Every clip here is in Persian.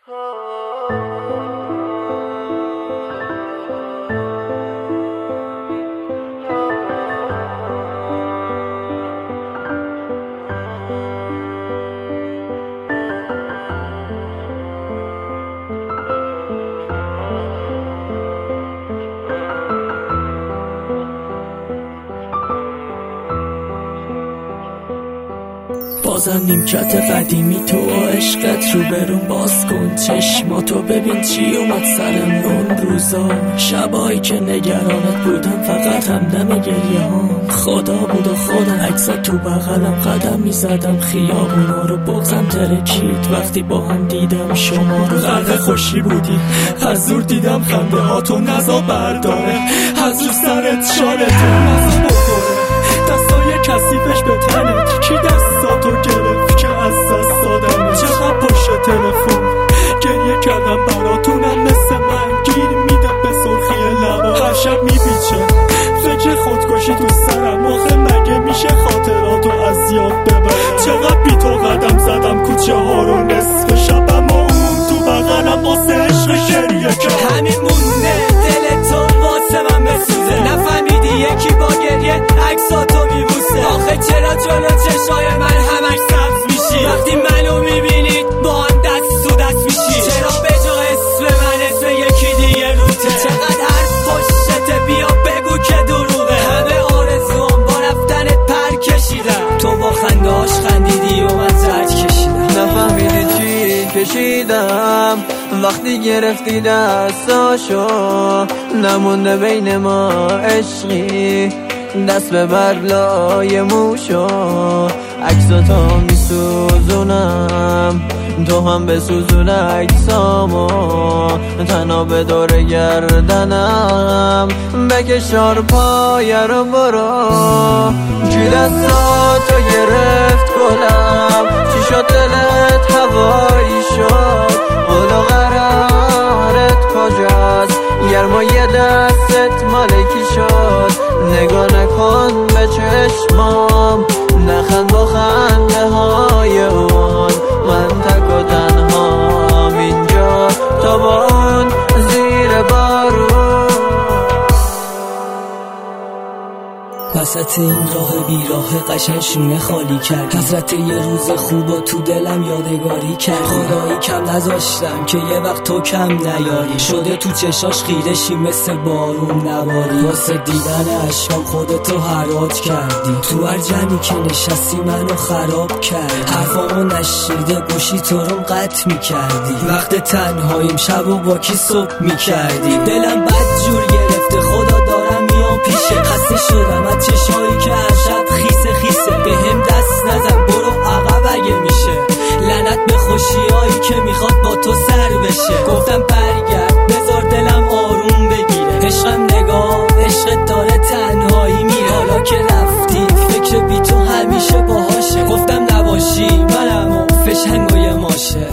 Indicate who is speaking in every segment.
Speaker 1: بازم نیمکت قدیمی تو عشقت رو برون باز کن چشماتو ببین چی اومد سرم اون روزا شبایی که نگرانت بودم فقط همدم گریه ها خدا بود و خودم عکسات تو بغلم قدم میزدم خیابونا رو بغزم ترکید وقتی با هم دیدم شما رو غرق خوشی بودی از دور دیدم خنده ها تو نزا برداره از رو سرت شالتو نزا بخوره دستای کثیفش به تنت کی دستاتو گرفت که از دست دادم چقدر پشت تلفن گریه کردم براتونم مثل من گیر میده به سرخی لبا هر شب میپیچه فکر خودکشی تو سرم آخه مگه میشه خاطراتو از یاد ببرم چقدر بی تو قدم زدم کوچه ها رو نصف شب اما اون تو بغلم واسه عشق گریه کرد
Speaker 2: همین مونده دل تو واسه من بسوزه نفهمیدی یکی با گریه عکساتو میبوسه آخه چرا جلو چشای من همش سبز میشی وقتی منو میبینی با هم دست تو دست میشی چرا به جا اسم من اسم یکی دیگه روته چقدر حرف پشته بیا بگو که دروغه همه آرزوام با رفتنت پر کشیدم تو با خندهاش خندیدی و من زرد کشیدم
Speaker 3: نفهمیدی چی کشیدم وقتی گرفتی دستاشو نمونده بین ما عشقی دست به برلای موشو عکساتو میسوزونم تو هم بسوزون عکسامو تنها به دور گردنم بکشار پایه رو برو کی دستاتو گرفت گلم چی شد دلت هوایی شد قول و قرارت کجاست گرمای دستت مالکی شد نگاه نکن به چشمام نخند با خنده های اون من تک و تنهام اینجا تا با اون زیر بارون
Speaker 1: وسط این راه بیراه قشنگ شونه خالی کرد حضرت یه روز خوبا تو دلم یادگاری کرد خدایی کم نذاشتم که یه وقت تو کم نیاری شده تو چشاش خیرشی مثل بارون نواری واسه دیدن عشقام خودتو حرات کردی تو هر جمعی که نشستی منو خراب کرد حرفامو نشیده گوشی تو رو قطع میکردی وقت تنهاییم شب و با کی صبح میکردی دلم بد جور گرفته خدا دارم میام پیشه خسته شدم از چشمایی که هر شب خیسه خیسه به هم دست نزن برو عقب اگه میشه لعنت به خوشیایی که میخواد با تو سر بشه گفتم برگرد بذار دلم آروم بگیره عشقم نگاه عشقت داره تنهایی میره حالا که رفتی فکر بی تو همیشه باهاشه گفتم نباشی منم و فشنگای ماشه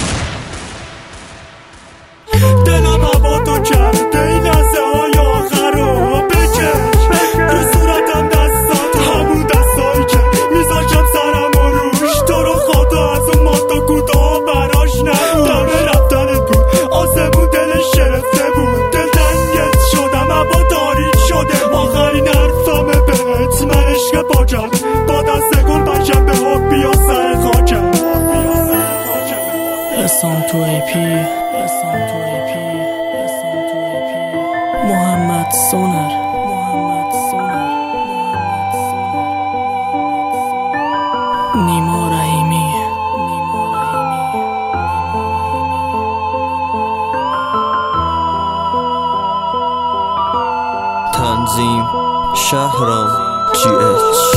Speaker 2: دلم هوا تو کرده این لحظه های آخر رو بکش رو صورتم دستات همون دستایی که میذاشم سرم و روش تو رو خدا از اون ماتا کوتاه براش نبود دمه رفتنت بود آسمون دلش شرفته بود دل تنگت شدم اما تاریک شده آخرین حرفمه بهت من عشق پاکم با دست گل بشم به حب بیا سر خاکم
Speaker 1: رسام تو ای پی محمد سونر نیما رحیمی
Speaker 3: تنظیم شهرام GH